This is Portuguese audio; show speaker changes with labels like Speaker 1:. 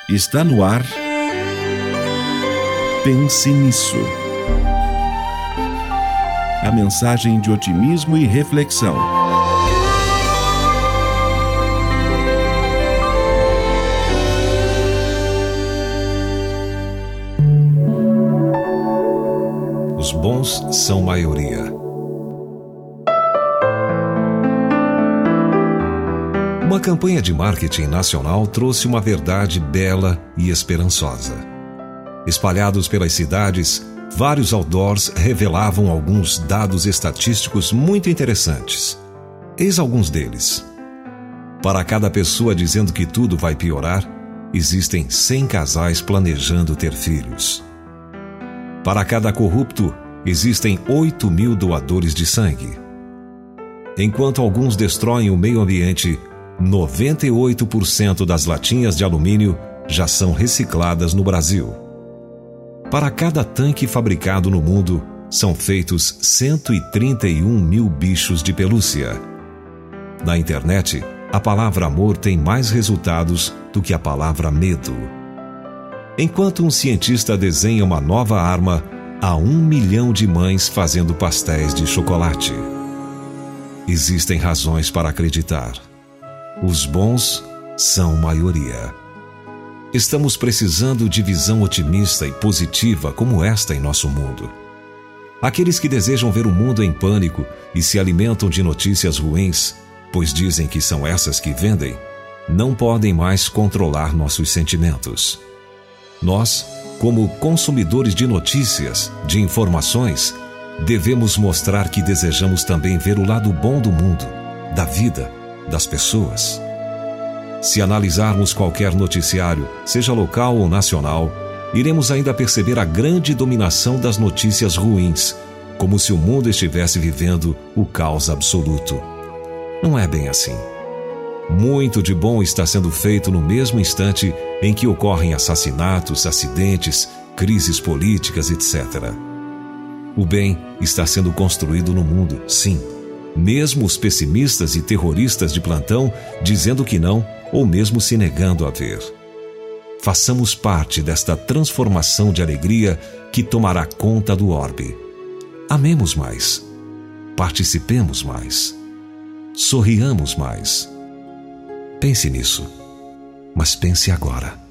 Speaker 1: Está no ar. Pense nisso. A mensagem de otimismo e reflexão.
Speaker 2: Os bons são maioria. Uma campanha de marketing nacional trouxe uma verdade bela e esperançosa. Espalhados pelas cidades, vários outdoors revelavam alguns dados estatísticos muito interessantes. Eis alguns deles. Para cada pessoa dizendo que tudo vai piorar, existem 100 casais planejando ter filhos. Para cada corrupto, existem 8.000 doadores de sangue. Enquanto alguns destroem o meio ambiente, 98% das latinhas de alumínio já são recicladas no Brasil. Para cada tanque fabricado no mundo, são feitos 131.000 bichos de pelúcia. Na internet, a palavra amor tem mais resultados do que a palavra medo. Enquanto um cientista desenha uma nova arma, há 1 milhão de mães fazendo pastéis de chocolate. Existem razões para acreditar. Os bons são maioria. Estamos precisando de visão otimista e positiva como esta em nosso mundo. Aqueles que desejam ver o mundo em pânico e se alimentam de notícias ruins, pois dizem que são essas que vendem, não podem mais controlar nossos sentimentos. Nós, como consumidores de notícias, de informações, devemos mostrar que desejamos também ver o lado bom do mundo, da vida, das pessoas. Se analisarmos qualquer noticiário, seja local ou nacional, iremos ainda perceber a grande dominação das notícias ruins, como se o mundo estivesse vivendo o caos absoluto. Não é bem assim. Muito de bom está sendo feito no mesmo instante em que ocorrem assassinatos, acidentes, crises políticas, etc. O bem está sendo construído no mundo, sim. Mesmo os pessimistas e terroristas de plantão dizendo que não, ou mesmo se negando a ver. Façamos parte desta transformação de alegria que tomará conta do orbe. Amemos mais. Participemos mais. Sorriamos mais. Pense nisso, mas pense agora.